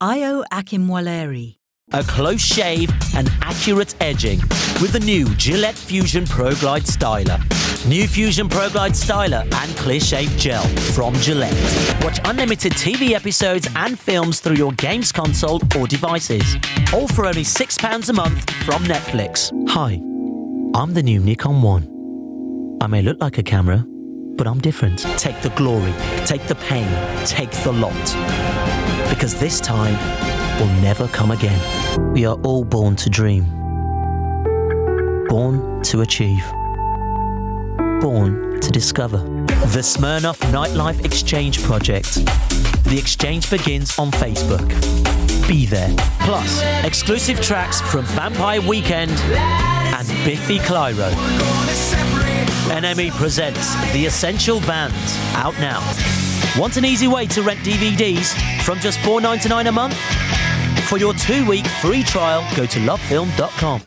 Ayo Akinwolere. A close shave and accurate edging with the new Gillette Fusion Pro Glide Styler. New Fusion Pro Glide Styler and Clear Shave Gel from Gillette. Watch unlimited TV episodes and films through your games console or devices. All for only £6 a month from Netflix. Hi, I'm the new Nikon One. I may look like a camera, but I'm different. Take the glory, take the pain, take the lot. Because this time will never come again. We are all born to dream. Born to achieve. Born to discover. The Smirnoff Nightlife Exchange Project. The exchange begins on Facebook. Be there. Plus, exclusive tracks from Vampire Weekend and Biffy Clyro. NME presents The Essential Band, out now. Want an easy way to rent DVDs from just $4.99 a month? For your 2-week free trial, go to lovefilm.com.